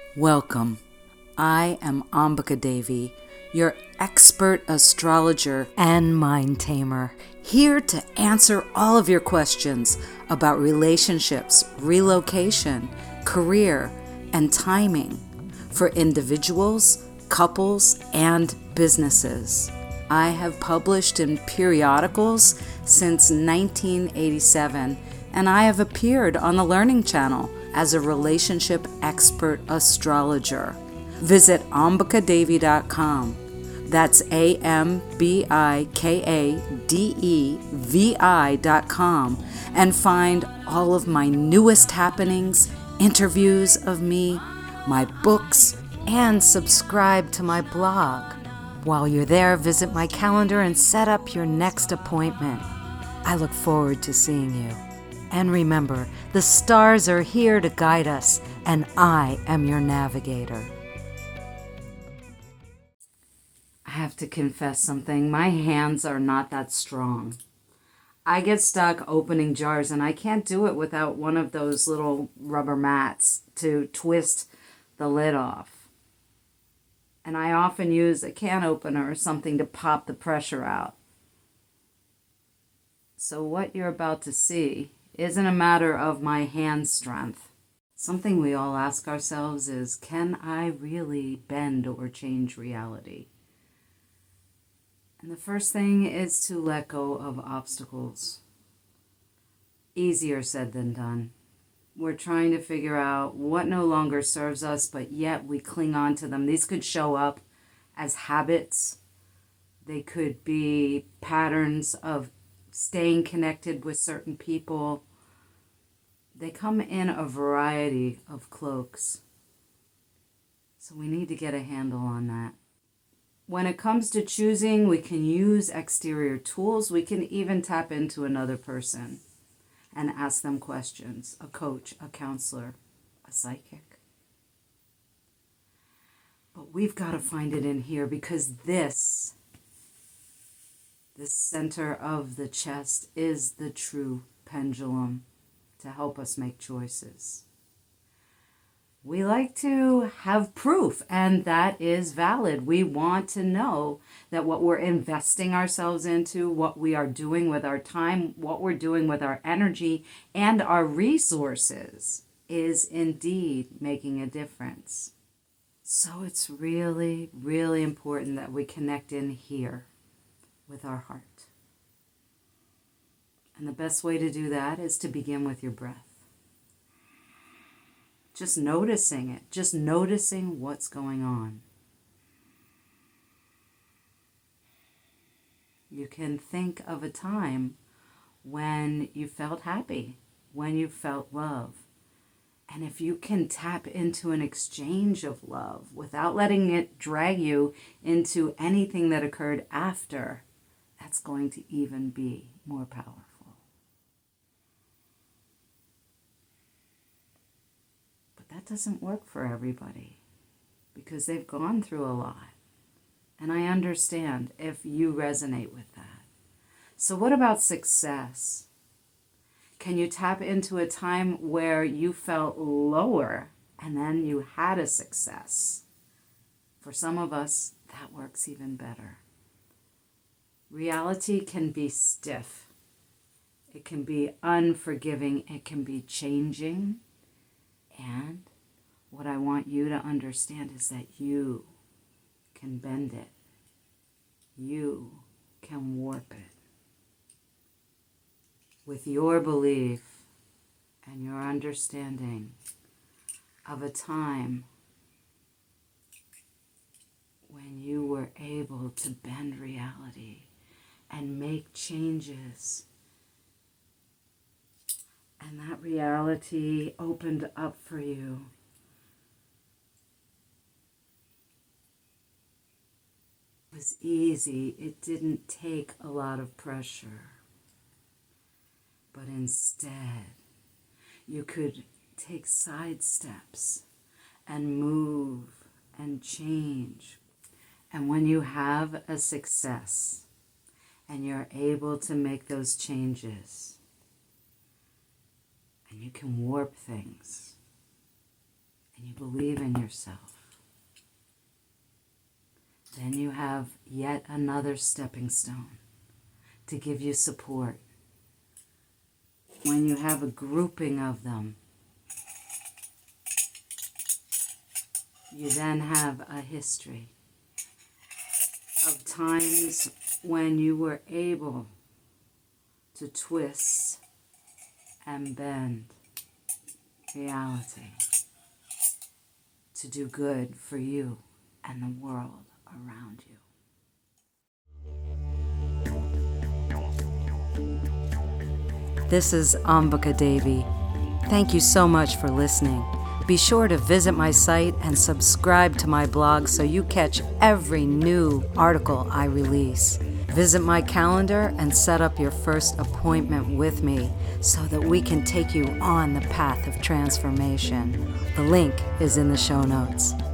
Welcome. I am Ambika Devi, your expert astrologer and mind tamer, here to answer all of your questions about relationships, relocation, career, and timing for individuals, couples, and businesses. I have published in periodicals since 1987, and I have appeared on the Learning Channel as a relationship expert astrologer. Visit ambikadevi.com. That's AMBIKADEVI.com, and find all of my newest happenings, interviews of me, my books, and subscribe to my blog. While you're there, visit my calendar and set up your next appointment. I look forward to seeing you. And remember, the stars are here to guide us, and I am your navigator. I have to confess something. My hands are not that strong. I get stuck opening jars, and I can't do it without one of those little rubber mats to twist the lid off. And I often use a can opener or something to pop the pressure out. So what you're about to see isn't a matter of my hand strength. Something we all ask ourselves is, can I really bend or change reality? And the first thing is to let go of obstacles. Easier said than done. We're trying to figure out what no longer serves us, but yet we cling on to them. These could show up as habits. They could be patterns of staying connected with certain people. They come in a variety of cloaks. So we need to get a handle on that. When it comes to choosing, we can use exterior tools. We can even tap into another person and ask them questions, a coach, a counselor, a psychic. But we've got to find it in here, because this center of the chest is the true pendulum to help us make choices. We like to have proof, and that is valid. We want to know that what we're investing ourselves into, what we are doing with our time, what we're doing with our energy and our resources is indeed making a difference. So it's really, really important that we connect in here with our heart. And the best way to do that is to begin with your breath. Just noticing it, just noticing what's going on. You can think of a time when you felt happy, when you felt love. And if you can tap into an exchange of love without letting it drag you into anything that occurred after, that's going to even be more powerful. That doesn't work for everybody, because they've gone through a lot. And I understand if you resonate with that. So what about success? Can you tap into a time where you felt lower and then you had a success? For some of us, that works even better. Reality can be stiff. It can be unforgiving. It can be changing. And what I want you to understand is that you can bend it. You can warp it. With your belief and your understanding of a time when you were able to bend reality and make changes, and that reality opened up for you. It was easy. It didn't take a lot of pressure. But instead, you could take side steps and move and change. And when you have a success and you're able to make those changes, and you can warp things, and you believe in yourself, yourself. Then you have yet another stepping stone to give you support. When you have a grouping of them, you then have a history of times when you were able to twist and bend reality to do good for you and the world around you. This is Ambika Devi. Thank you so much for listening. Be sure to visit my site and subscribe to my blog so you catch every new article I release. Visit my calendar and set up your first appointment with me so that we can take you on the path of transformation. The link is in the show notes.